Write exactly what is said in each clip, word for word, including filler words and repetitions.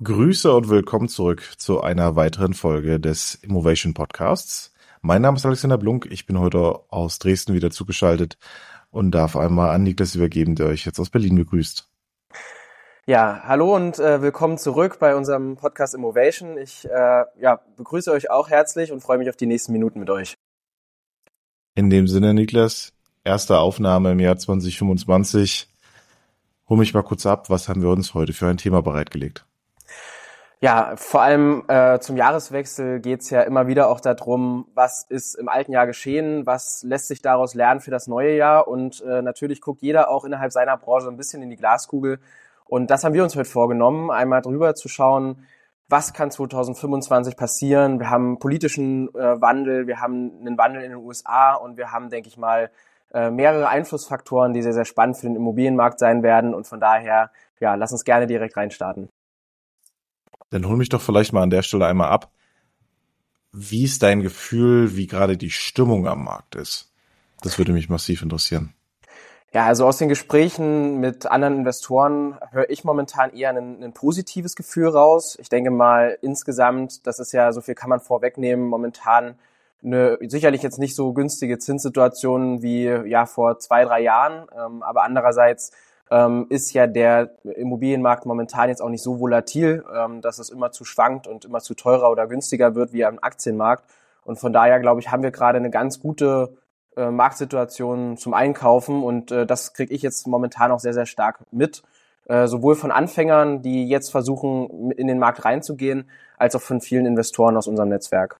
Grüße und willkommen zurück zu einer weiteren Folge des Immovation Podcasts. Mein Name ist Alexander Blunk, ich bin heute aus Dresden wieder zugeschaltet und darf einmal an Niklas übergeben, der euch jetzt aus Berlin begrüßt. Ja, hallo und äh, willkommen zurück bei unserem Podcast Immovation. Ich äh, ja, begrüße euch auch herzlich und freue mich auf die nächsten Minuten mit euch. In dem Sinne, Niklas, erste Aufnahme im Jahr zwanzig fünfundzwanzig. Hol mich mal kurz ab, was haben wir uns heute für ein Thema bereitgelegt? Ja, vor allem äh, zum Jahreswechsel geht's ja immer wieder auch darum, was ist im alten Jahr geschehen, was lässt sich daraus lernen für das neue Jahr und äh, natürlich guckt jeder auch innerhalb seiner Branche ein bisschen in die Glaskugel und das haben wir uns heute vorgenommen, einmal drüber zu schauen, was kann zwanzig fünfundzwanzig passieren. Wir haben politischen äh, Wandel, wir haben einen Wandel in den U S A und wir haben, denke ich mal, äh, mehrere Einflussfaktoren, die sehr, sehr spannend für den Immobilienmarkt sein werden und von daher, ja, lass uns gerne direkt reinstarten. Dann hol mich doch vielleicht mal an der Stelle einmal ab. Wie ist dein Gefühl, wie gerade die Stimmung am Markt ist? Das würde mich massiv interessieren. Ja, also aus den Gesprächen mit anderen Investoren höre ich momentan eher ein, ein positives Gefühl raus. Ich denke mal insgesamt, das ist ja, so viel kann man vorwegnehmen, momentan eine sicherlich jetzt nicht so günstige Zinssituation wie ja vor zwei, drei Jahren, ähm, aber andererseits ähm, ist ja der Immobilienmarkt momentan jetzt auch nicht so volatil, ähm, dass es immer zu schwankt und immer zu teurer oder günstiger wird wie am Aktienmarkt. Und von daher, glaube ich, haben wir gerade eine ganz gute äh, Marktsituation zum Einkaufen und äh, das kriege ich jetzt momentan auch sehr, sehr stark mit. Äh, sowohl von Anfängern, die jetzt versuchen, in den Markt reinzugehen, als auch von vielen Investoren aus unserem Netzwerk.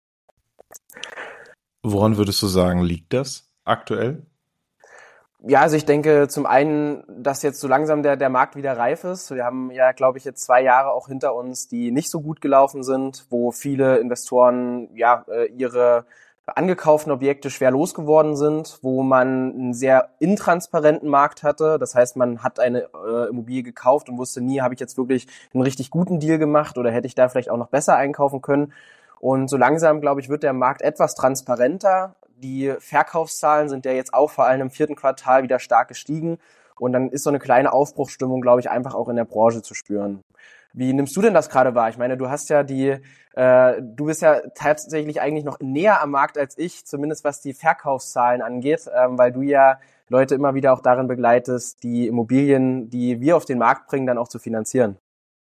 Woran würdest du sagen, liegt das aktuell? Ja, also ich denke zum einen, dass jetzt so langsam der der Markt wieder reif ist. Wir haben ja, glaube ich, jetzt zwei Jahre auch hinter uns, die nicht so gut gelaufen sind, wo viele Investoren ja ihre angekauften Objekte schwer losgeworden sind, wo man einen sehr intransparenten Markt hatte. Das heißt, man hat eine äh, Immobilie gekauft und wusste nie, habe ich jetzt wirklich einen richtig guten Deal gemacht oder hätte ich da vielleicht auch noch besser einkaufen können. Und so langsam, glaube ich, wird der Markt etwas transparenter. Die Verkaufszahlen sind ja jetzt auch vor allem im vierten Quartal wieder stark gestiegen. Und dann ist so eine kleine Aufbruchsstimmung, glaube ich, einfach auch in der Branche zu spüren. Wie nimmst du denn das gerade wahr? Ich meine, du hast ja die, äh, du bist ja tatsächlich eigentlich noch näher am Markt als ich, zumindest was die Verkaufszahlen angeht, ähm, weil du ja Leute immer wieder auch darin begleitest, die Immobilien, die wir auf den Markt bringen, dann auch zu finanzieren.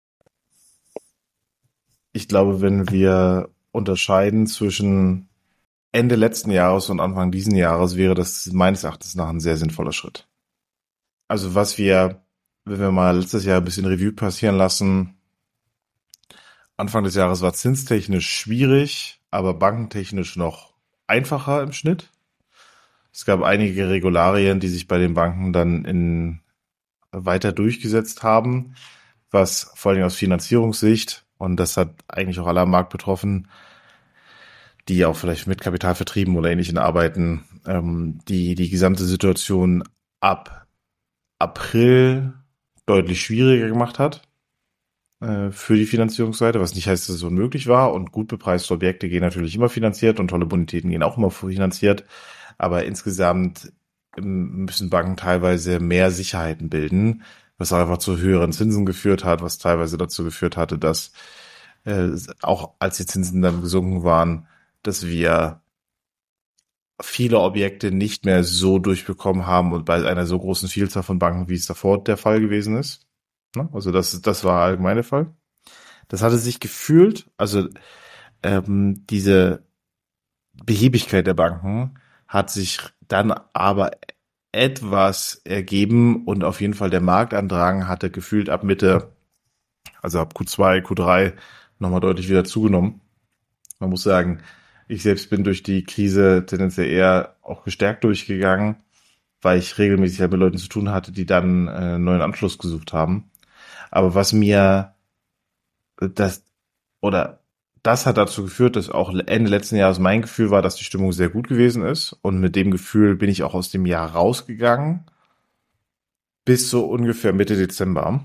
Ich glaube, wenn wir unterscheiden zwischen Ende letzten Jahres und Anfang diesen Jahres, wäre das meines Erachtens nach ein sehr sinnvoller Schritt. Also was wir, wenn wir mal letztes Jahr ein bisschen Revue passieren lassen, Anfang des Jahres war zinstechnisch schwierig, aber bankentechnisch noch einfacher im Schnitt. Es gab einige Regularien, die sich bei den Banken dann in weiter durchgesetzt haben, was vor allem aus Finanzierungssicht, und das hat eigentlich auch alle am Markt betroffen, die auch vielleicht mit Kapitalvertrieben oder ähnlichen arbeiten, ähm, die die gesamte Situation ab April deutlich schwieriger gemacht hat äh, für die Finanzierungsseite, was nicht heißt, dass es unmöglich war, und gut bepreiste Objekte gehen natürlich immer finanziert und tolle Bonitäten gehen auch immer finanziert, aber insgesamt müssen Banken teilweise mehr Sicherheiten bilden, was einfach zu höheren Zinsen geführt hat, was teilweise dazu geführt hatte, dass äh, auch als die Zinsen dann gesunken waren, dass wir viele Objekte nicht mehr so durchbekommen haben und bei einer so großen Vielzahl von Banken, wie es davor der Fall gewesen ist. Also das, das war allgemein der Fall. Das hatte sich gefühlt, also ähm, diese Behebigkeit der Banken hat sich dann aber etwas ergeben und auf jeden Fall der Marktandrang hatte gefühlt ab Mitte, also ab Q zwei, Q drei nochmal deutlich wieder zugenommen. Man muss sagen, ich selbst bin durch die Krise tendenziell eher auch gestärkt durchgegangen, weil ich regelmäßig halt mit Leuten zu tun hatte, die dann äh, einen neuen Anschluss gesucht haben. Aber was mir das, oder das hat dazu geführt, dass auch Ende letzten Jahres mein Gefühl war, dass die Stimmung sehr gut gewesen ist. Und mit dem Gefühl bin ich auch aus dem Jahr rausgegangen. Bis so ungefähr Mitte Dezember.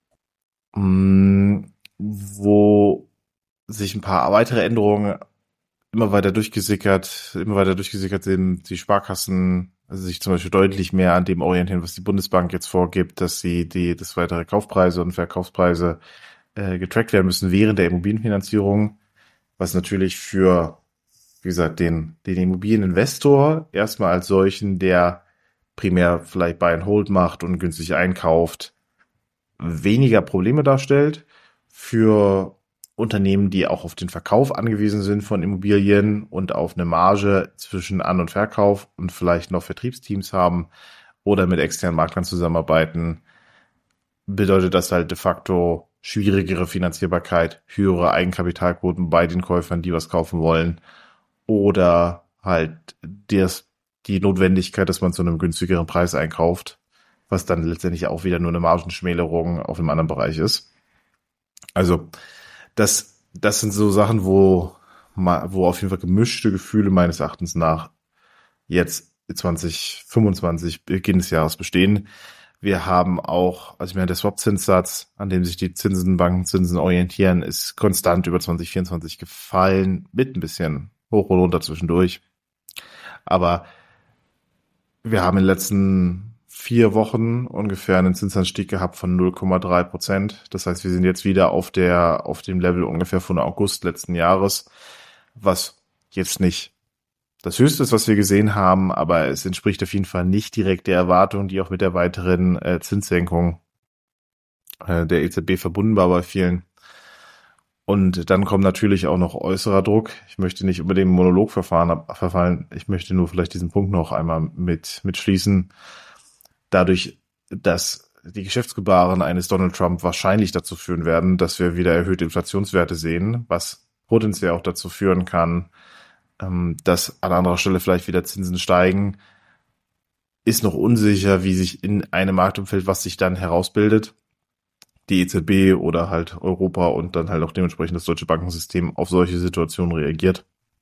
Wo sich ein paar weitere Änderungen immer weiter durchgesickert, immer weiter durchgesickert sind, die Sparkassen also sich zum Beispiel deutlich mehr an dem orientieren, was die Bundesbank jetzt vorgibt, dass sie die, das weitere Kaufpreise und Verkaufspreise äh, getrackt werden müssen während der Immobilienfinanzierung, was natürlich für, wie gesagt, den, den Immobilieninvestor erstmal als solchen, der primär vielleicht Buy and Hold macht und günstig einkauft, weniger Probleme darstellt. Für Unternehmen, die auch auf den Verkauf angewiesen sind von Immobilien und auf eine Marge zwischen An- und Verkauf und vielleicht noch Vertriebsteams haben oder mit externen Maklern zusammenarbeiten, bedeutet das halt de facto schwierigere Finanzierbarkeit, höhere Eigenkapitalquoten bei den Käufern, die was kaufen wollen, oder halt das, die Notwendigkeit, dass man zu einem günstigeren Preis einkauft, was dann letztendlich auch wieder nur eine Margenschmälerung auf einem anderen Bereich ist. Also das, das sind so Sachen, wo, wo auf jeden Fall gemischte Gefühle meines Erachtens nach jetzt zwanzig fünfundzwanzig, Beginn des Jahres bestehen. Wir haben auch, also ich meine, der Swap-Zinssatz, an dem sich die Zinsen, Bankenzinsen orientieren, ist konstant über zwanzig vierundzwanzig gefallen, mit ein bisschen hoch und runter zwischendurch. Aber wir haben in den letzten vier Wochen ungefähr einen Zinsanstieg gehabt von null Komma drei Prozent. Das heißt, wir sind jetzt wieder auf der, auf dem Level ungefähr von August letzten Jahres, was jetzt nicht das Höchste ist, was wir gesehen haben, aber es entspricht auf jeden Fall nicht direkt der Erwartung, die auch mit der weiteren äh, Zinssenkung äh, der E Z B verbunden war bei vielen. Und dann kommt natürlich auch noch äußerer Druck. Ich möchte nicht über den Monolog verfahren, verfallen. Ich möchte nur vielleicht diesen Punkt noch einmal mit mitschließen. Dadurch, dass die Geschäftsgebaren eines Donald Trump wahrscheinlich dazu führen werden, dass wir wieder erhöhte Inflationswerte sehen, was potenziell auch dazu führen kann, dass an anderer Stelle vielleicht wieder Zinsen steigen, ist noch unsicher, wie sich in einem Marktumfeld, was sich dann herausbildet, die E Z B oder halt Europa und dann halt auch dementsprechend das deutsche Bankensystem auf solche Situationen reagiert.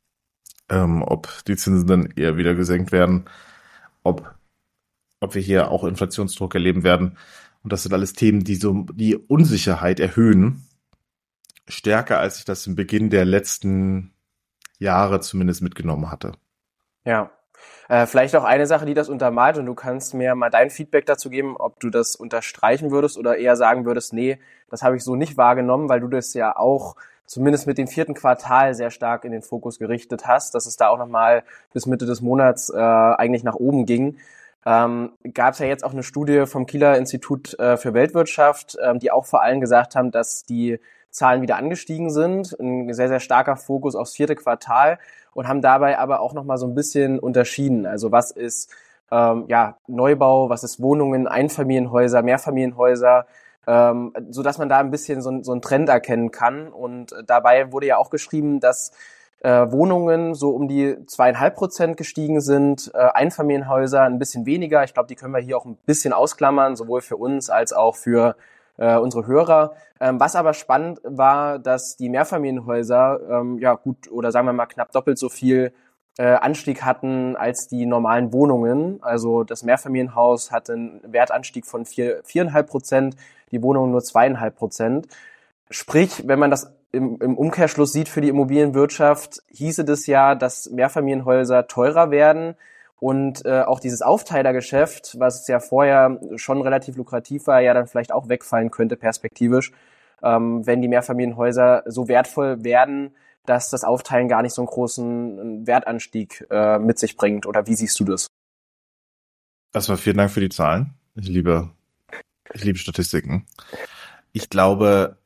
Ähm, ob die Zinsen dann eher wieder gesenkt werden, ob ob wir hier auch Inflationsdruck erleben werden. Und das sind alles Themen, die so die Unsicherheit erhöhen, stärker als ich das im Beginn der letzten Jahre zumindest mitgenommen hatte. Ja, äh, vielleicht auch eine Sache, die das untermalt, und du kannst mir mal dein Feedback dazu geben, ob du das unterstreichen würdest oder eher sagen würdest, nee, das habe ich so nicht wahrgenommen, weil du das ja auch zumindest mit dem vierten Quartal sehr stark in den Fokus gerichtet hast, dass es da auch nochmal bis Mitte des Monats äh, eigentlich nach oben ging. Ähm, gab es ja jetzt auch eine Studie vom Kieler Institut äh, für Weltwirtschaft, ähm, die auch vor allem gesagt haben, dass die Zahlen wieder angestiegen sind, ein sehr, sehr starker Fokus aufs vierte Quartal, und haben dabei aber auch nochmal so ein bisschen unterschieden. Also was ist ähm, ja Neubau, was ist Wohnungen, Einfamilienhäuser, Mehrfamilienhäuser, ähm, so dass man da ein bisschen so, so einen Trend erkennen kann. Und dabei wurde ja auch geschrieben, dass äh, Wohnungen so um die zweieinhalb Prozent gestiegen sind, äh, Einfamilienhäuser ein bisschen weniger. Ich glaube, die können wir hier auch ein bisschen ausklammern, sowohl für uns als auch für äh, unsere Hörer. Ähm, was aber spannend war, dass die Mehrfamilienhäuser ähm, ja gut oder sagen wir mal knapp doppelt so viel äh, Anstieg hatten als die normalen Wohnungen. Also das Mehrfamilienhaus hatte einen Wertanstieg von vier, viereinhalb Prozent, die Wohnungen nur zweieinhalb Prozent. Sprich, wenn man das im, im Umkehrschluss sieht für die Immobilienwirtschaft, hieße das ja, dass Mehrfamilienhäuser teurer werden. Und äh, auch dieses Aufteilergeschäft, was ja vorher schon relativ lukrativ war, ja dann vielleicht auch wegfallen könnte perspektivisch, ähm, wenn die Mehrfamilienhäuser so wertvoll werden, dass das Aufteilen gar nicht so einen großen Wertanstieg äh, mit sich bringt. Oder wie siehst du das? Erstmal vielen Dank für die Zahlen. Ich liebe, ich liebe Statistiken. Ich glaube,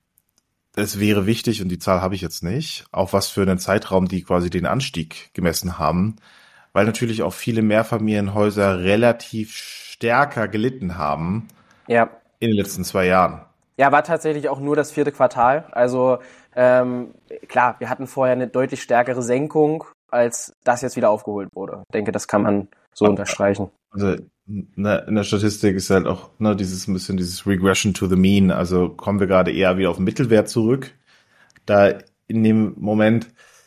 es wäre wichtig, und die Zahl habe ich jetzt nicht, auf was für einen Zeitraum die quasi den Anstieg gemessen haben, weil natürlich auch viele Mehrfamilienhäuser relativ stärker gelitten haben ja. in den letzten zwei Jahren. Ja, war tatsächlich auch nur das vierte Quartal. Also ähm, klar, wir hatten vorher eine deutlich stärkere Senkung, als das jetzt wieder aufgeholt wurde. Ich denke, das kann man so Aber, unterstreichen. Also ne, in der Statistik ist halt auch ne, dieses ein bisschen dieses Regression to the mean. Also kommen wir gerade eher wieder auf den Mittelwert zurück. Da in dem Moment,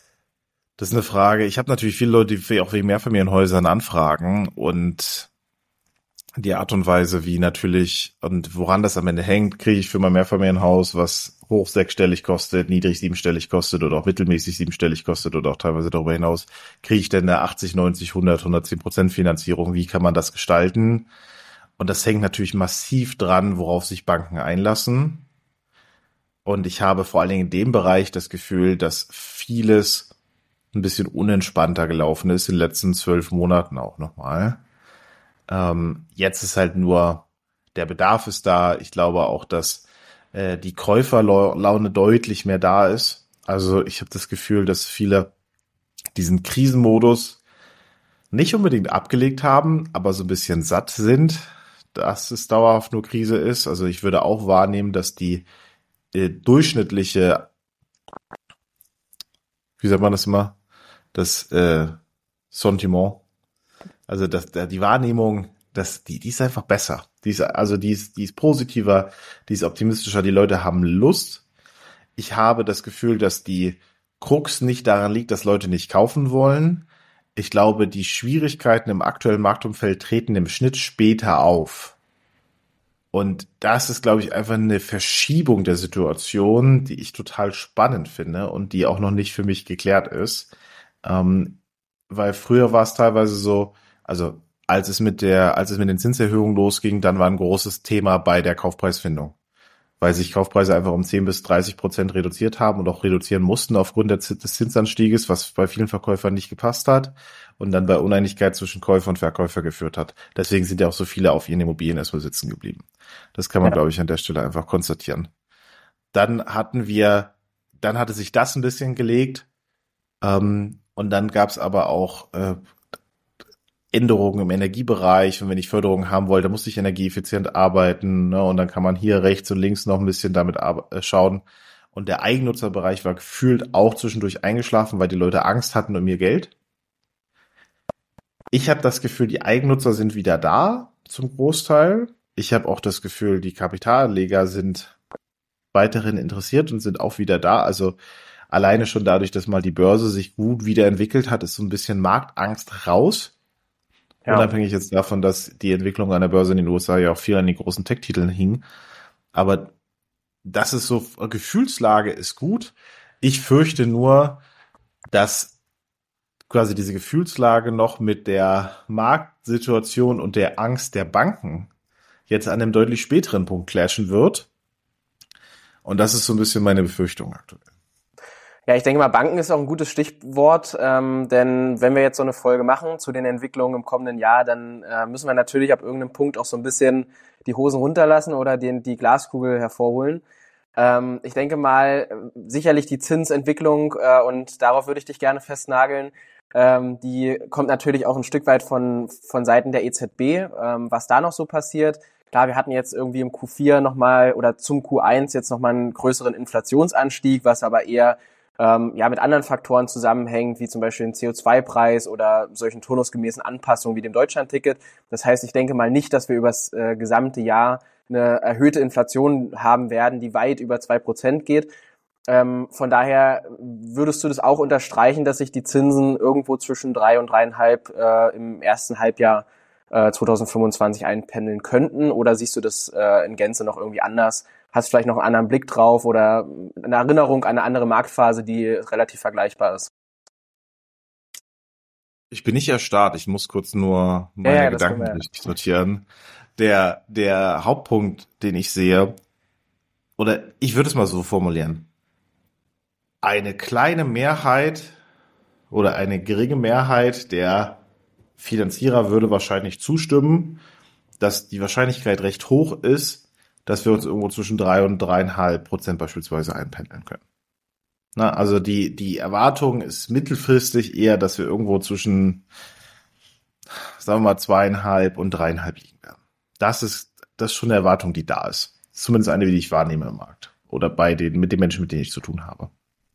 das ist eine Frage. Ich habe natürlich viele Leute, die auch wegen Mehrfamilienhäusern anfragen, und die Art und Weise, wie natürlich und woran das am Ende hängt, kriege ich für mein Mehrfamilienhaus, was hoch sechsstellig kostet, niedrig siebenstellig kostet oder auch mittelmäßig siebenstellig kostet oder auch teilweise darüber hinaus, kriege ich denn eine achtzig, neunzig, hundert, hundertzehn Prozent Finanzierung? Wie kann man das gestalten? Und das hängt natürlich massiv dran, worauf sich Banken einlassen. Und ich habe vor allen Dingen in dem Bereich das Gefühl, dass vieles ein bisschen unentspannter gelaufen ist in den letzten zwölf Monaten auch nochmal. Ähm, jetzt ist halt nur, der Bedarf ist da. Ich glaube auch, dass äh, die Käuferlaune deutlich mehr da ist. Also ich habe das Gefühl, dass viele diesen Krisenmodus nicht unbedingt abgelegt haben, aber so ein bisschen satt sind, dass es dauerhaft nur Krise ist. Also ich würde auch wahrnehmen, dass die äh, durchschnittliche, wie sagt man das immer, das äh, Sentiment, also das, der, die Wahrnehmung, das, die, die ist einfach besser. Die ist, also die ist, die ist positiver, die ist optimistischer, die Leute haben Lust. Ich habe das Gefühl, dass die Krux nicht daran liegt, dass Leute nicht kaufen wollen. Ich glaube, die Schwierigkeiten im aktuellen Marktumfeld treten im Schnitt später auf. Und das ist, glaube ich, einfach eine Verschiebung der Situation, die ich total spannend finde und die auch noch nicht für mich geklärt ist. Ähm, weil früher war es teilweise so, also als es mit der, als es mit den Zinserhöhungen losging, dann war ein großes Thema bei der Kaufpreisfindung, weil sich Kaufpreise einfach um zehn bis dreißig Prozent reduziert haben und auch reduzieren mussten aufgrund des Zinsanstieges, was bei vielen Verkäufern nicht gepasst hat und dann bei Uneinigkeit zwischen Käufer und Verkäufer geführt hat. Deswegen sind ja auch so viele auf ihren Immobilien erstmal sitzen geblieben. Das kann man, ja, glaube ich, an der Stelle einfach konstatieren. Dann hatten wir, dann hatte sich das ein bisschen gelegt, ähm, und dann gab es aber auch äh, Änderungen im Energiebereich, und wenn ich Förderung haben wollte, musste ich energieeffizient arbeiten, ne? Und dann kann man hier rechts und links noch ein bisschen damit äh, schauen. Und der Eigennutzerbereich war gefühlt auch zwischendurch eingeschlafen, weil die Leute Angst hatten um ihr Geld. Ich habe das Gefühl, die Eigennutzer sind wieder da, zum Großteil. Ich habe auch das Gefühl, die Kapitalanleger sind weiterhin interessiert und sind auch wieder da. Also alleine schon dadurch, dass mal die Börse sich gut wieder entwickelt hat, ist so ein bisschen Marktangst raus. Ja. Unabhängig jetzt davon, dass die Entwicklung an der Börse in den U S A ja auch viel an den großen Tech-Titeln hing. Aber das ist so, Gefühlslage ist gut. Ich fürchte nur, dass quasi diese Gefühlslage noch mit der Marktsituation und der Angst der Banken jetzt an einem deutlich späteren Punkt clashen wird. Und das ist so ein bisschen meine Befürchtung aktuell. Ja, ich denke mal, Banken ist auch ein gutes Stichwort, ähm, denn wenn wir jetzt so eine Folge machen zu den Entwicklungen im kommenden Jahr, dann äh, müssen wir natürlich ab irgendeinem Punkt auch so ein bisschen die Hosen runterlassen oder den, die Glaskugel hervorholen. Ähm, ich denke mal, sicherlich die Zinsentwicklung, äh, und darauf würde ich dich gerne festnageln, ähm, die kommt natürlich auch ein Stück weit von, von Seiten der E Z B, ähm, was da noch so passiert. Klar, wir hatten jetzt irgendwie im Q vier nochmal oder zum Q eins jetzt nochmal einen größeren Inflationsanstieg, was aber eher ähm, ja mit anderen Faktoren zusammenhängt, wie zum Beispiel den C O zwei Preis oder solchen turnusgemäßen Anpassungen wie dem Deutschlandticket. Das heißt, ich denke mal nicht, dass wir übers äh, gesamte Jahr eine erhöhte Inflation haben werden, die weit über zwei Prozent geht. Ähm, von daher würdest du das auch unterstreichen, dass sich die Zinsen irgendwo zwischen drei und dreieinhalb äh, im ersten Halbjahr äh, zwanzig fünfundzwanzig einpendeln könnten? Oder siehst du das äh, in Gänze noch irgendwie anders? Hast vielleicht noch einen anderen Blick drauf oder eine Erinnerung an eine andere Marktphase, die relativ vergleichbar ist? Ich bin nicht erstarrt, ich muss kurz nur meine ja, ja, Gedanken richtig sortieren. Der, der Hauptpunkt, den ich sehe, oder ich würde es mal so formulieren. Eine kleine Mehrheit oder eine geringe Mehrheit der Finanzierer würde wahrscheinlich zustimmen, dass die Wahrscheinlichkeit recht hoch ist, dass wir uns irgendwo zwischen drei und dreieinhalb Prozent beispielsweise einpendeln können. Na, also die, die Erwartung ist mittelfristig eher, dass wir irgendwo zwischen, sagen wir mal, zweieinhalb und dreieinhalb liegen werden. Das ist, das ist schon eine Erwartung, die da ist. Zumindest eine, die ich wahrnehme im Markt. Oder bei den, mit den Menschen, mit denen ich zu tun habe.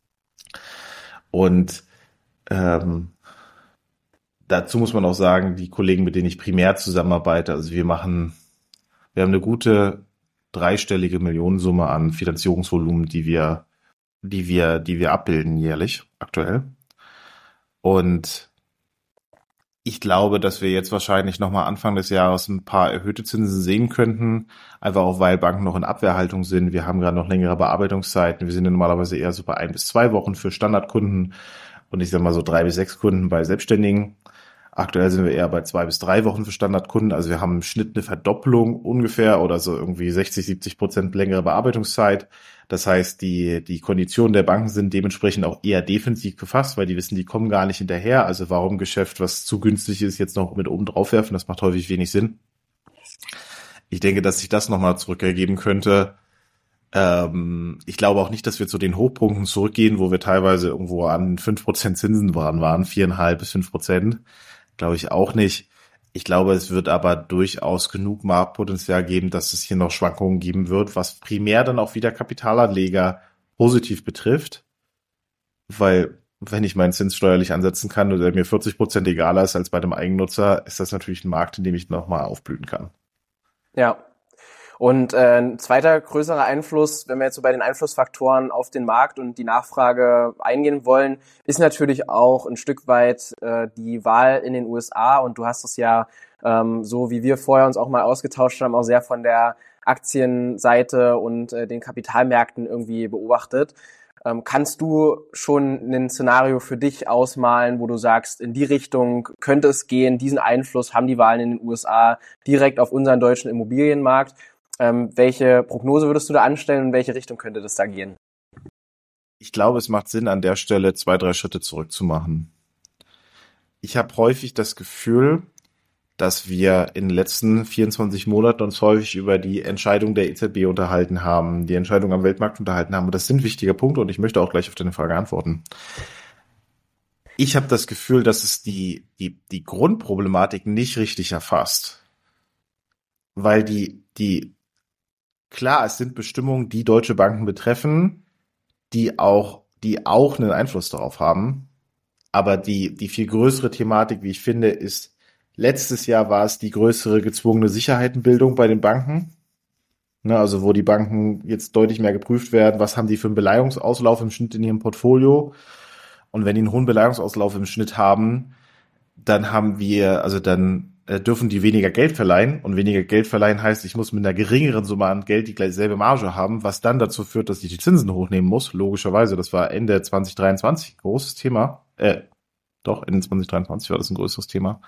Und ähm, dazu muss man auch sagen, die Kollegen, mit denen ich primär zusammenarbeite, also wir machen, wir haben eine gute dreistellige Millionensumme an Finanzierungsvolumen, die wir, die wir, die wir abbilden jährlich aktuell. Und ich glaube, dass wir jetzt wahrscheinlich nochmal Anfang des Jahres ein paar erhöhte Zinsen sehen könnten, einfach auch weil Banken noch in Abwehrhaltung sind. Wir haben gerade noch längere Bearbeitungszeiten. Wir sind ja normalerweise eher so bei ein bis zwei Wochen für Standardkunden und ich sag mal so drei bis sechs Kunden bei Selbstständigen. Aktuell sind wir eher bei zwei bis drei Wochen für Standardkunden. Also wir haben im Schnitt eine Verdopplung ungefähr oder so irgendwie sechzig, siebzig Prozent längere Bearbeitungszeit. Das heißt, die, die Konditionen der Banken sind dementsprechend auch eher defensiv gefasst, weil die wissen, die kommen gar nicht hinterher. Also warum Geschäft, was zu günstig ist, jetzt noch mit oben drauf werfen? Das macht häufig wenig Sinn. Ich denke, dass sich das nochmal zurückergeben könnte. Ähm, ich glaube auch nicht, dass wir zu den Hochpunkten zurückgehen, wo wir teilweise irgendwo an fünf Prozent Zinsen waren, waren vier Komma fünf bis fünf Prozent. Glaube ich auch nicht. Ich glaube, es wird aber durchaus genug Marktpotenzial geben, dass es hier noch Schwankungen geben wird, was primär dann auch wieder Kapitalanleger positiv betrifft. Weil, wenn ich meinen Zins steuerlich ansetzen kann und er mir vierzig Prozent egaler ist als bei dem Eigennutzer, ist das natürlich ein Markt, in dem ich nochmal aufblühen kann. Ja. Und äh, ein zweiter größerer Einfluss, wenn wir jetzt so bei den Einflussfaktoren auf den Markt und die Nachfrage eingehen wollen, ist natürlich auch ein Stück weit äh, die Wahl in den U S A. Und du hast es ja, ähm, so wie wir vorher uns auch mal ausgetauscht haben, auch sehr von der Aktienseite und äh, den Kapitalmärkten irgendwie beobachtet. Ähm, kannst du schon ein Szenario für dich ausmalen, wo du sagst, in die Richtung könnte es gehen, diesen Einfluss haben die Wahlen in den U S A direkt auf unseren deutschen Immobilienmarkt? Ähm, welche Prognose würdest du da anstellen und in welche Richtung könnte das da gehen? Ich glaube, es macht Sinn, an der Stelle zwei, drei Schritte zurückzumachen. Ich habe häufig das Gefühl, dass wir in den letzten vierundzwanzig Monaten uns häufig über die Entscheidung der E Z B unterhalten haben, die Entscheidung am Weltmarkt unterhalten haben. Und das sind wichtige Punkte und ich möchte auch gleich auf deine Frage antworten. Ich habe das Gefühl, dass es die, die, die Grundproblematik nicht richtig erfasst. Weil die, die, klar, es sind Bestimmungen, die deutsche Banken betreffen, die auch, die auch einen Einfluss darauf haben. Aber die, die viel größere Thematik, wie ich finde, ist, letztes Jahr war es die größere gezwungene Sicherheitenbildung bei den Banken. Ne, also wo die Banken jetzt deutlich mehr geprüft werden, was haben die für einen Beleihungsauslauf im Schnitt in ihrem Portfolio. Und wenn die einen hohen Beleihungsauslauf im Schnitt haben, dann haben wir, also dann äh, dürfen die weniger Geld verleihen. Und weniger Geld verleihen heißt, ich muss mit einer geringeren Summe an Geld die gleich selbe Marge haben, was dann dazu führt, dass ich die Zinsen hochnehmen muss. Logischerweise, das war Ende zwanzig dreiundzwanzig ein großes Thema. Äh, doch, Ende zwanzig dreiundzwanzig war das ein größeres Thema.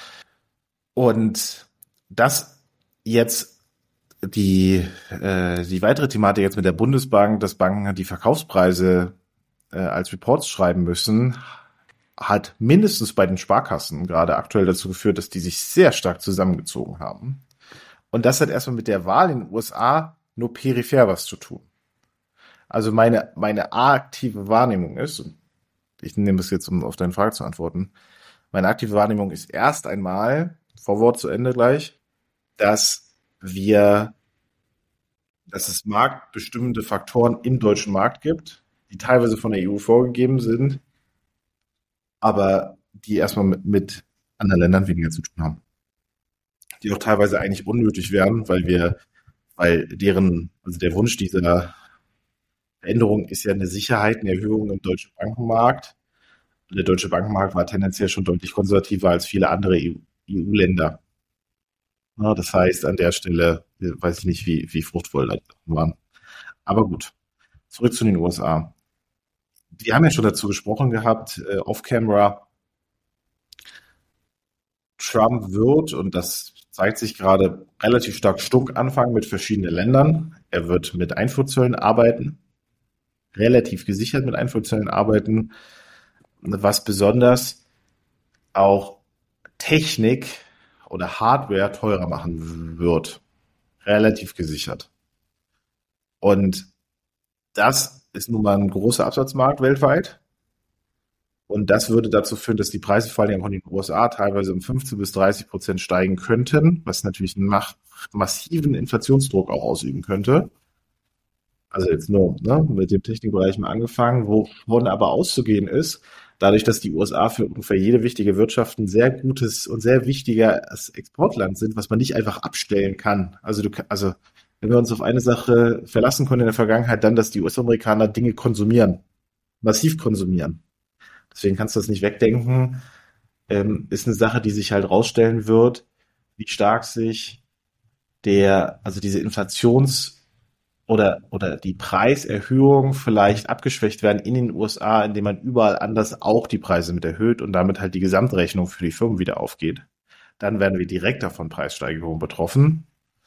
Und das jetzt die äh, die weitere Thematik jetzt mit der Bundesbank, dass Banken die Verkaufspreise äh, als Reports schreiben müssen, hat mindestens bei den Sparkassen gerade aktuell dazu geführt, dass die sich sehr stark zusammengezogen haben. Und das hat erstmal mit der Wahl in den U S A nur peripher was zu tun. Also meine meine aktive Wahrnehmung ist, und ich nehme es jetzt, um auf deine Frage zu antworten, meine aktive Wahrnehmung ist erst einmal, Vorwort zu Ende gleich, dass wir, dass es marktbestimmende Faktoren im deutschen Markt gibt, die teilweise von der E U vorgegeben sind, aber die erstmal mit, mit anderen Ländern weniger zu tun haben. Die auch teilweise eigentlich unnötig wären, weil wir, weil deren, also der Wunsch dieser Veränderung ist ja eine Sicherheit, eine Erhöhung im deutschen Bankenmarkt. Und der deutsche Bankenmarkt war tendenziell schon deutlich konservativer als viele andere E U-Länder. Ja, das heißt, an der Stelle weiß ich nicht, wie, wie fruchtvoll das waren. Aber gut, zurück zu den U S A. Wir haben ja schon dazu gesprochen gehabt, äh, off-camera. Trump wird, und das zeigt sich gerade, relativ stark stunk anfangen mit verschiedenen Ländern. Er wird mit Einfuhrzöllen arbeiten, relativ gesichert mit Einfuhrzöllen arbeiten, was besonders auch Technik oder Hardware teurer machen wird. Relativ gesichert. Und das ist nun mal ein großer Absatzmarkt weltweit. Und das würde dazu führen, dass die Preise vor allem in den U S A teilweise um fünfzehn bis dreißig Prozent steigen könnten, was natürlich einen massiven Inflationsdruck auch ausüben könnte. Also jetzt nur ne, mit dem Technikbereich mal angefangen, wovon aber auszugehen ist, dadurch, dass die U S A für ungefähr jede wichtige Wirtschaft ein sehr gutes und sehr wichtiges Exportland sind, was man nicht einfach abstellen kann. Also du, also wenn wir uns auf eine Sache verlassen können in der Vergangenheit, dann, dass die U S-Amerikaner Dinge konsumieren, massiv konsumieren. Deswegen kannst du das nicht wegdenken. Ähm, ist eine Sache, die sich halt rausstellen wird, wie stark sich der, also diese Inflations- oder, oder die Preiserhöhung vielleicht abgeschwächt werden in den U S A, indem man überall anders auch die Preise mit erhöht und damit halt die Gesamtrechnung für die Firmen wieder aufgeht, dann werden wir direkt davon Preissteigerungen betroffen.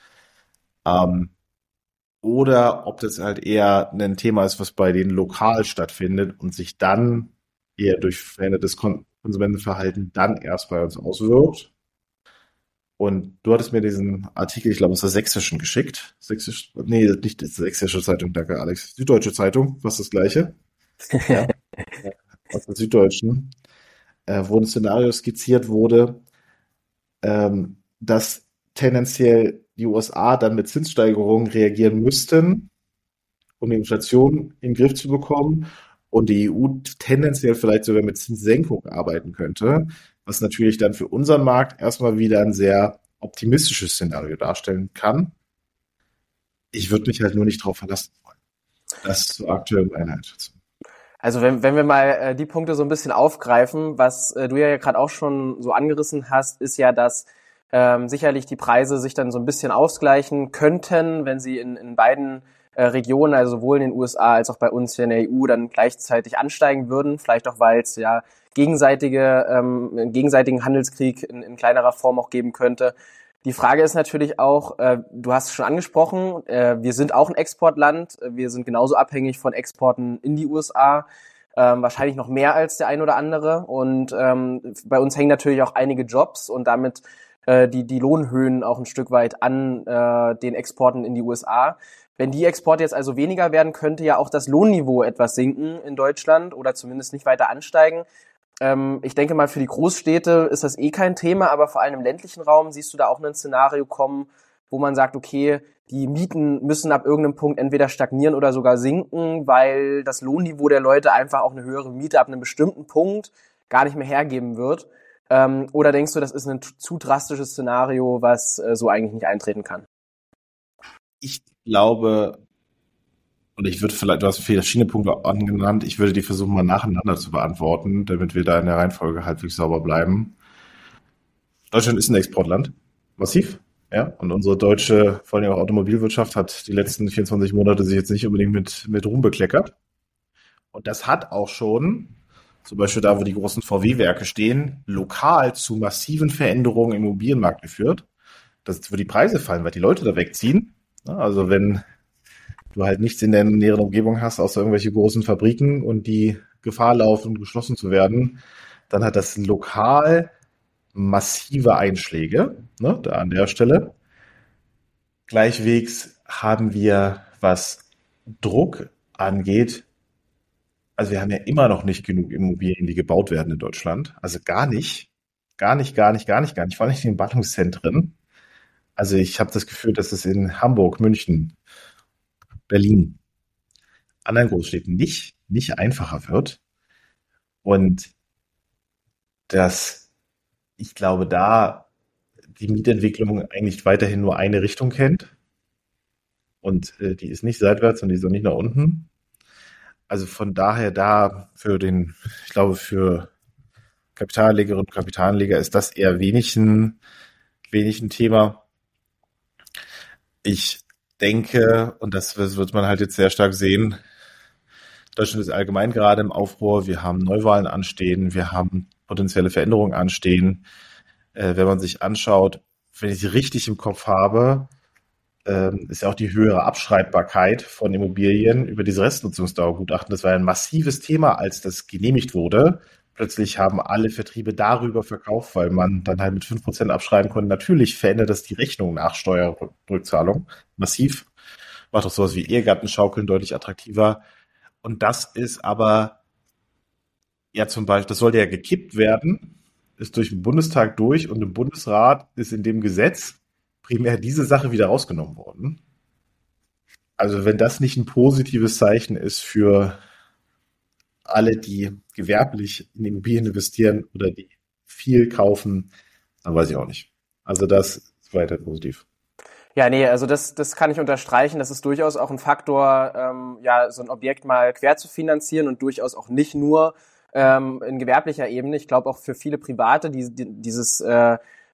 Ähm, oder ob das halt eher ein Thema ist, was bei denen lokal stattfindet und sich dann eher durch verändertes Kon Konsumentenverhalten dann erst bei uns auswirkt. Und du hattest mir diesen Artikel, ich glaube, aus der Sächsischen geschickt. Sächsisch, nee, nicht die Sächsische Zeitung, danke Alex. Süddeutsche Zeitung, fast das Gleiche. Ja, aus der Süddeutschen, äh, wo ein Szenario skizziert wurde, ähm, dass tendenziell die U S A dann mit Zinssteigerungen reagieren müssten, um die Inflation in den Griff zu bekommen und die E U tendenziell vielleicht sogar mit Zinssenkung arbeiten könnte, was natürlich dann für unseren Markt erstmal wieder ein sehr optimistisches Szenario darstellen kann. Ich würde mich halt nur nicht drauf verlassen wollen. Das ist so aktuell meine Einschätzung. Also wenn, wenn wir mal äh, die Punkte so ein bisschen aufgreifen, was äh, du ja gerade auch schon so angerissen hast, ist ja, dass ähm, sicherlich die Preise sich dann so ein bisschen ausgleichen könnten, wenn sie in, in beiden äh, Regionen, also sowohl in den U S A als auch bei uns hier in der E U, dann gleichzeitig ansteigen würden. Vielleicht auch, weil es ja gegenseitige, ähm, einen gegenseitigen Handelskrieg in, in kleinerer Form auch geben könnte. Die Frage ist natürlich auch, äh, du hast es schon angesprochen, äh, wir sind auch ein Exportland, wir sind genauso abhängig von Exporten in die U S A, ähm, wahrscheinlich noch mehr als der ein oder andere. Und ähm, bei uns hängen natürlich auch einige Jobs und damit äh, die, die Lohnhöhen auch ein Stück weit an äh, den Exporten in die U S A. Wenn die Exporte jetzt also weniger werden, könnte ja auch das Lohnniveau etwas sinken in Deutschland oder zumindest nicht weiter ansteigen. Ähm, ich denke mal, für die Großstädte ist das eh kein Thema, aber vor allem im ländlichen Raum siehst du da auch ein Szenario kommen, wo man sagt, okay, die Mieten müssen ab irgendeinem Punkt entweder stagnieren oder sogar sinken, weil das Lohnniveau der Leute einfach auch eine höhere Miete ab einem bestimmten Punkt gar nicht mehr hergeben wird. Ähm, oder denkst du, das ist ein zu drastisches Szenario, was äh, so eigentlich nicht eintreten kann? Ich glaube, und ich würde vielleicht, du hast verschiedene Punkte angenannt, ich würde die versuchen mal nacheinander zu beantworten, damit wir da in der Reihenfolge halbwegs sauber bleiben. Deutschland ist ein Exportland, massiv, ja, und unsere deutsche, vor allem auch Automobilwirtschaft, hat die letzten vierundzwanzig Monate sich jetzt nicht unbedingt mit, mit Ruhm bekleckert. Und das hat auch schon, zum Beispiel da, wo die großen V W-Werke stehen, lokal zu massiven Veränderungen im Immobilienmarkt geführt, dass wo die Preise fallen, weil die Leute da wegziehen. Also wenn du halt nichts in der näheren Umgebung hast, außer irgendwelche großen Fabriken und die Gefahr laufen, geschlossen zu werden, dann hat das lokal massive Einschläge, ne, da an der Stelle. Gleichwegs haben wir, was Druck angeht, also wir haben ja immer noch nicht genug Immobilien, die gebaut werden in Deutschland. Also gar nicht. Gar nicht, gar nicht, gar nicht, gar nicht. Vor allem nicht in den Ballungszentren. Also ich habe das Gefühl, dass es in Hamburg, München, Berlin, anderen Großstädten nicht, nicht einfacher wird. Und dass ich glaube, da die Mietentwicklung eigentlich weiterhin nur eine Richtung kennt. Und äh, die ist nicht seitwärts und die ist auch nicht nach unten. Also von daher da für den, ich glaube, für Kapitalanlegerinnen und Kapitalanleger ist das eher wenig ein, wenig ein Thema. Ich denke, und das wird man halt jetzt sehr stark sehen, Deutschland ist allgemein gerade im Aufruhr. Wir haben Neuwahlen anstehen, wir haben potenzielle Veränderungen anstehen. Äh, wenn man sich anschaut, wenn ich sie richtig im Kopf habe, ähm, ist ja auch die höhere Abschreibbarkeit von Immobilien über diese Restnutzungsdauergutachten. Das war ein massives Thema, als das genehmigt wurde. Plötzlich haben alle Vertriebe darüber verkauft, weil man dann halt mit fünf Prozent abschreiben konnte. Natürlich verändert das die Rechnung nach Steuerrückzahlung massiv. Macht auch sowas wie Ehegattenschaukeln deutlich attraktiver. Und das ist aber ja zum Beispiel, das sollte ja gekippt werden, ist durch den Bundestag durch und im Bundesrat ist in dem Gesetz primär diese Sache wieder rausgenommen worden. Also wenn das nicht ein positives Zeichen ist für alle, die gewerblich in Immobilien investieren oder die viel kaufen, dann weiß ich auch nicht. Also das ist weiter positiv. Ja, nee, also das, das kann ich unterstreichen. Das ist durchaus auch ein Faktor, ähm, ja, so ein Objekt mal quer zu finanzieren und durchaus auch nicht nur ähm, in gewerblicher Ebene. Ich glaube auch für viele Private, die, die dieses äh,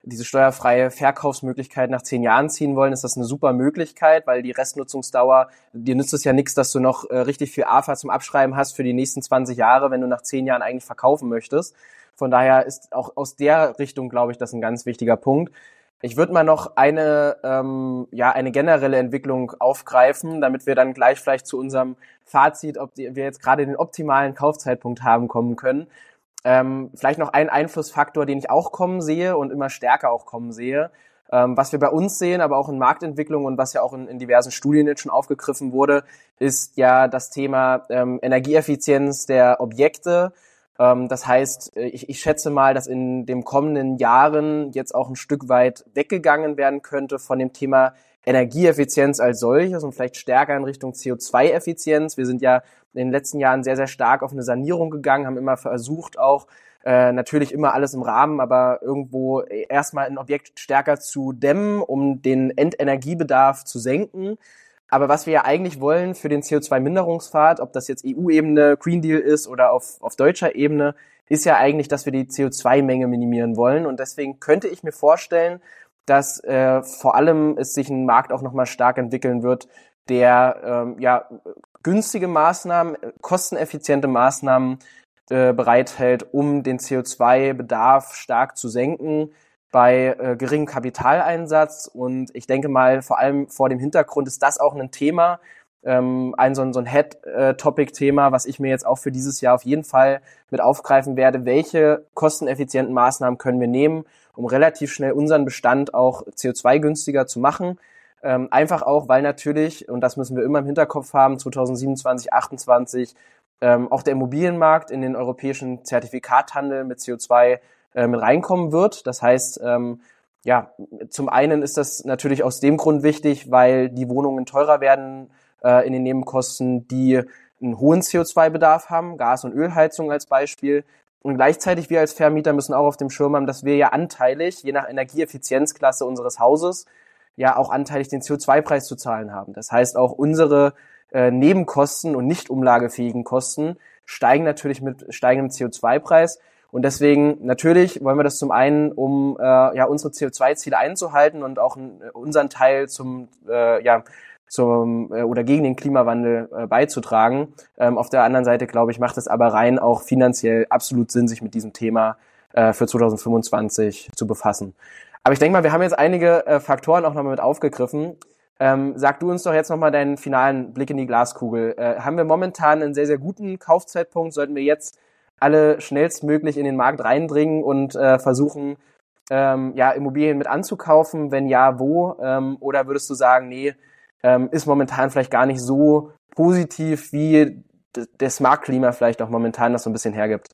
diese steuerfreie Verkaufsmöglichkeit nach zehn Jahren ziehen wollen, ist das eine super Möglichkeit, weil die Restnutzungsdauer, dir nützt es ja nichts, dass du noch äh, richtig viel A F A zum Abschreiben hast für die nächsten zwanzig Jahre, wenn du nach zehn Jahren eigentlich verkaufen möchtest. Von daher ist auch aus der Richtung, glaube ich, das ein ganz wichtiger Punkt. Ich würde mal noch eine, ähm, ja, eine generelle Entwicklung aufgreifen, damit wir dann gleich vielleicht zu unserem Fazit, ob wir jetzt gerade den optimalen Kaufzeitpunkt haben, kommen können. Ähm, vielleicht noch ein Einflussfaktor, den ich auch kommen sehe und immer stärker auch kommen sehe, ähm, was wir bei uns sehen, aber auch in Marktentwicklung und was ja auch in, in diversen Studien jetzt schon aufgegriffen wurde, ist ja das Thema ähm, Energieeffizienz der Objekte. Ähm, das heißt, ich, ich schätze mal, dass in den kommenden Jahren jetzt auch ein Stück weit weggegangen werden könnte von dem Thema Energieeffizienz als solches und vielleicht stärker in Richtung C O zwei Effizienz. Wir sind ja in den letzten Jahren sehr, sehr stark auf eine Sanierung gegangen, haben immer versucht auch, äh, natürlich immer alles im Rahmen, aber irgendwo erstmal ein Objekt stärker zu dämmen, um den Endenergiebedarf zu senken. Aber was wir ja eigentlich wollen für den C O zwei Minderungspfad, ob das jetzt E U-Ebene, Green Deal ist oder auf, auf deutscher Ebene, ist ja eigentlich, dass wir die C O zwei Menge minimieren wollen. Und deswegen könnte ich mir vorstellen, dass äh, vor allem es sich ein Markt auch nochmal stark entwickeln wird, der ähm, ja günstige Maßnahmen, kosteneffiziente Maßnahmen äh, bereithält, um den C O zwei Bedarf stark zu senken bei äh, geringem Kapitaleinsatz. Und ich denke mal, vor allem vor dem Hintergrund ist das auch ein Thema, ähm, ein so ein, so ein Head-Topic-Thema, was ich mir jetzt auch für dieses Jahr auf jeden Fall mit aufgreifen werde. Welche kosteneffizienten Maßnahmen können wir nehmen, um relativ schnell unseren Bestand auch C O zwei günstiger zu machen? Ähm, einfach auch, weil natürlich, und das müssen wir immer im Hinterkopf haben, zwanzig siebenundzwanzig, achtundzwanzig, ähm, auch der Immobilienmarkt in den europäischen Zertifikathandel mit C O zwei äh, mit reinkommen wird. Das heißt, ähm, ja, zum einen ist das natürlich aus dem Grund wichtig, weil die Wohnungen teurer werden äh, in den Nebenkosten, die einen hohen C O zwei Bedarf haben, Gas- und Ölheizung als Beispiel. Und gleichzeitig wir als Vermieter müssen auch auf dem Schirm haben, dass wir ja anteilig, je nach Energieeffizienzklasse unseres Hauses, ja auch anteilig den C O zwei Preis zu zahlen haben. Das heißt, auch unsere äh, Nebenkosten und nicht umlagefähigen Kosten steigen natürlich mit steigendem C O zwei Preis. Und deswegen natürlich wollen wir das zum einen, um äh, ja unsere C O zwei Ziele einzuhalten und auch n, unseren Teil zum äh, ja zum äh, oder gegen den Klimawandel äh, beizutragen. Ähm, auf der anderen Seite, glaube ich, macht es aber rein auch finanziell absolut Sinn, sich mit diesem Thema äh, für zwanzig fünfundzwanzig zu befassen. Aber ich denke mal, wir haben jetzt einige äh, Faktoren auch nochmal mit aufgegriffen. Ähm, sag du uns doch jetzt nochmal deinen finalen Blick in die Glaskugel. Äh, haben wir momentan einen sehr, sehr guten Kaufzeitpunkt? Sollten wir jetzt alle schnellstmöglich in den Markt reindringen und äh, versuchen, ähm, ja, Immobilien mit anzukaufen? Wenn ja, wo? Ähm, oder würdest du sagen, nee, ähm, ist momentan vielleicht gar nicht so positiv, wie d- das Marktklima vielleicht auch momentan das so ein bisschen hergibt?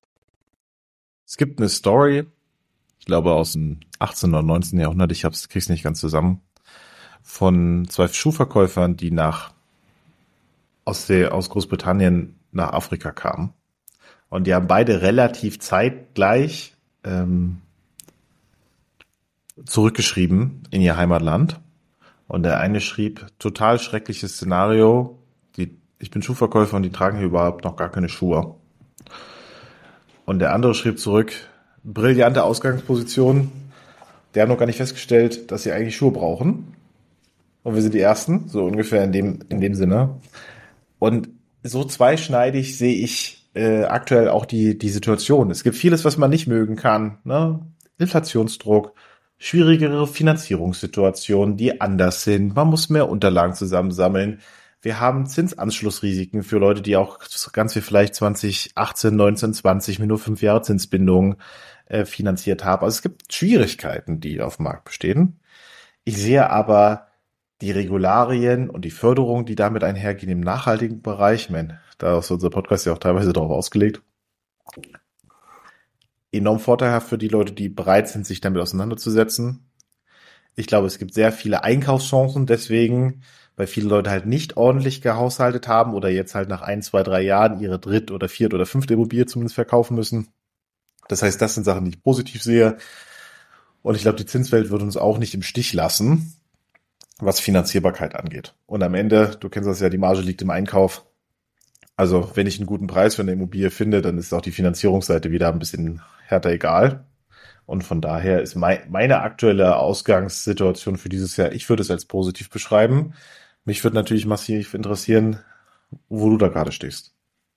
Es gibt eine Story, ich glaube aus dem achtzehnten oder neunzehnten Jahrhundert, ich hab's, krieg's nicht ganz zusammen, von zwei Schuhverkäufern, die nach aus der aus Großbritannien nach Afrika kamen. Und die haben beide relativ zeitgleich ähm, zurückgeschrieben in ihr Heimatland. Und der eine schrieb, total schreckliches Szenario, die, ich bin Schuhverkäufer und die tragen hier überhaupt noch gar keine Schuhe. Und der andere schrieb zurück, brillante Ausgangsposition, der hat noch gar nicht festgestellt, dass sie eigentlich Schuhe brauchen. Und wir sind die Ersten, so ungefähr in dem, in dem Sinne. Und so zweischneidig sehe ich äh, aktuell auch die, die Situation. Es gibt vieles, was man nicht mögen kann, ne? Inflationsdruck, schwierigere Finanzierungssituationen, die anders sind. Man muss mehr Unterlagen zusammensammeln. Wir haben Zinsanschlussrisiken für Leute, die auch ganz wie vielleicht zwanzig achtzehn, neunzehn, zwanzig mit nur fünf Jahre Zinsbindung äh, finanziert haben. Also es gibt Schwierigkeiten, die auf dem Markt bestehen. Ich sehe aber die Regularien und die Förderung, die damit einhergehen im nachhaltigen Bereich, ich meine, da ist unser Podcast ja auch teilweise darauf ausgelegt, enorm vorteilhaft für die Leute, die bereit sind, sich damit auseinanderzusetzen. Ich glaube, es gibt sehr viele Einkaufschancen deswegen, weil viele Leute halt nicht ordentlich gehaushaltet haben oder jetzt halt nach ein, zwei, drei Jahren ihre dritt- oder viert- oder fünfte Immobilie zumindest verkaufen müssen. Das heißt, das sind Sachen, die ich positiv sehe. Und ich glaube, die Zinswelt wird uns auch nicht im Stich lassen, was Finanzierbarkeit angeht. Und am Ende, du kennst das ja, die Marge liegt im Einkauf. Also wenn ich einen guten Preis für eine Immobilie finde, dann ist auch die Finanzierungsseite wieder ein bisschen härter egal. Und von daher ist mein, meine aktuelle Ausgangssituation für dieses Jahr, ich würde es als positiv beschreiben. Mich würde natürlich massiv interessieren, wo du da gerade stehst.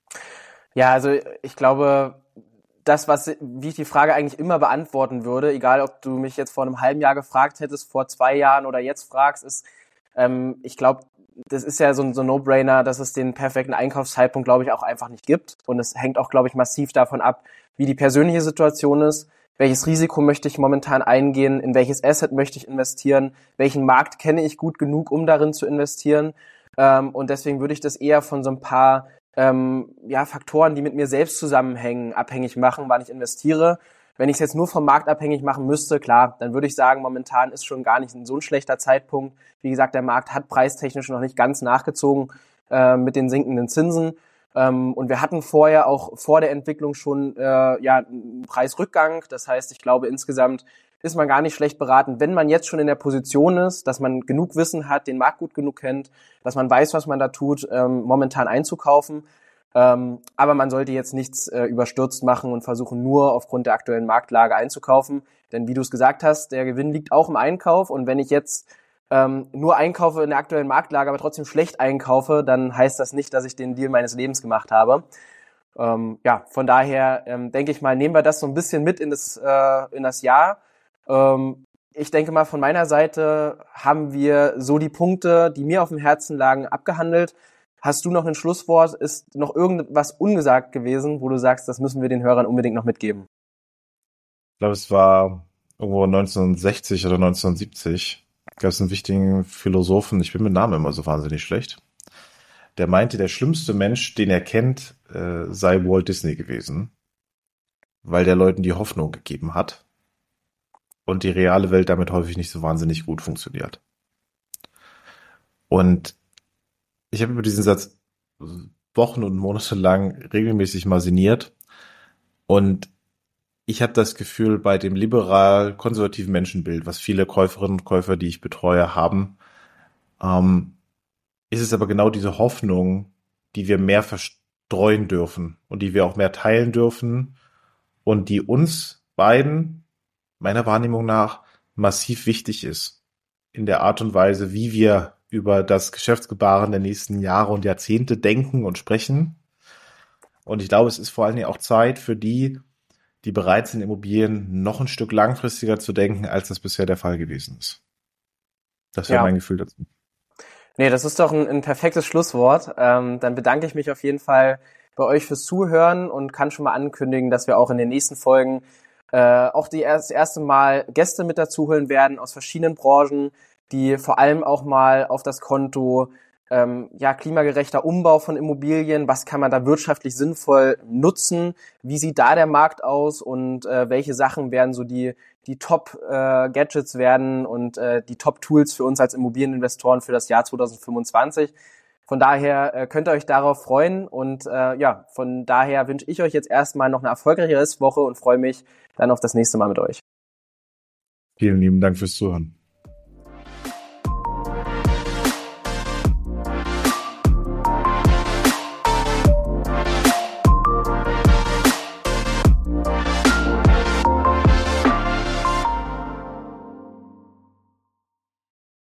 Ja, also ich glaube, das, was, wie ich die Frage eigentlich immer beantworten würde, egal ob du mich jetzt vor einem halben Jahr gefragt hättest, vor zwei Jahren oder jetzt fragst, ist, ähm, ich glaube, das ist ja so ein, so ein No-Brainer, dass es den perfekten Einkaufszeitpunkt, glaube ich, auch einfach nicht gibt. Und es hängt auch, glaube ich, massiv davon ab, wie die persönliche Situation ist, welches Risiko möchte ich momentan eingehen, in welches Asset möchte ich investieren, welchen Markt kenne ich gut genug, um darin zu investieren. Ähm, und deswegen würde ich das eher von so ein paar ähm, ja, Faktoren, die mit mir selbst zusammenhängen, abhängig machen, wann ich investiere. Wenn ich es jetzt nur vom Markt abhängig machen müsste, klar, dann würde ich sagen, momentan ist schon gar nicht so ein schlechter Zeitpunkt. Wie gesagt, der Markt hat preistechnisch noch nicht ganz nachgezogen äh, mit den sinkenden Zinsen. Ähm, und wir hatten vorher auch vor der Entwicklung schon äh, ja einen Preisrückgang. Das heißt, ich glaube, insgesamt ist man gar nicht schlecht beraten, wenn man jetzt schon in der Position ist, dass man genug Wissen hat, den Markt gut genug kennt, dass man weiß, was man da tut, ähm, momentan einzukaufen. Ähm, aber man sollte jetzt nichts äh, überstürzt machen und versuchen, nur aufgrund der aktuellen Marktlage einzukaufen. Denn wie du es gesagt hast, der Gewinn liegt auch im Einkauf. Und wenn ich jetzt ähm, nur einkaufe in der aktuellen Marktlage, aber trotzdem schlecht einkaufe, dann heißt das nicht, dass ich den Deal meines Lebens gemacht habe. Ähm, ja, von daher ähm, denke ich mal, nehmen wir das so ein bisschen mit in das, äh, in das Jahr. Ähm, ich denke mal, von meiner Seite haben wir so die Punkte, die mir auf dem Herzen lagen, abgehandelt. Hast du noch ein Schlusswort? Ist noch irgendwas ungesagt gewesen, wo du sagst, das müssen wir den Hörern unbedingt noch mitgeben? Ich glaube, es war irgendwo neunzehnhundertsechzig oder neunzehnhundertsiebzig. Gab es einen wichtigen Philosophen, ich bin mit Namen immer so wahnsinnig schlecht, der meinte, der schlimmste Mensch, den er kennt, äh, sei Walt Disney gewesen, weil der Leuten die Hoffnung gegeben hat und die reale Welt damit häufig nicht so wahnsinnig gut funktioniert. Und ich habe über diesen Satz Wochen und Monate lang regelmäßig mal sinniert und ich habe das Gefühl, bei dem liberal-konservativen Menschenbild, was viele Käuferinnen und Käufer, die ich betreue, haben, ähm, ist es aber genau diese Hoffnung, die wir mehr verstreuen dürfen und die wir auch mehr teilen dürfen und die uns beiden, meiner Wahrnehmung nach, massiv wichtig ist in der Art und Weise, wie wir über das Geschäftsgebaren der nächsten Jahre und Jahrzehnte denken und sprechen. Und ich glaube, es ist vor allen Dingen auch Zeit für die, die bereit sind, Immobilien noch ein Stück langfristiger zu denken, als das bisher der Fall gewesen ist. Das wäre Ja. mein Gefühl dazu. Nee, das ist doch ein, ein perfektes Schlusswort. Ähm, dann bedanke ich mich auf jeden Fall bei euch fürs Zuhören und kann schon mal ankündigen, dass wir auch in den nächsten Folgen äh, auch die erst, das erste Mal Gäste mit dazu holen werden aus verschiedenen Branchen, die vor allem auch mal auf das Konto ähm, ja klimagerechter Umbau von Immobilien, was kann man da wirtschaftlich sinnvoll nutzen, wie sieht da der Markt aus und äh, welche Sachen werden so die die Top-Gadgets äh, werden und äh, die Top-Tools für uns als Immobilieninvestoren für das Jahr zwanzig fünfundzwanzig. Von daher äh, könnt ihr euch darauf freuen und äh, ja, von daher wünsche ich euch jetzt erstmal noch eine erfolgreiche Restwoche und freue mich dann auf das nächste Mal mit euch. Vielen lieben Dank fürs Zuhören.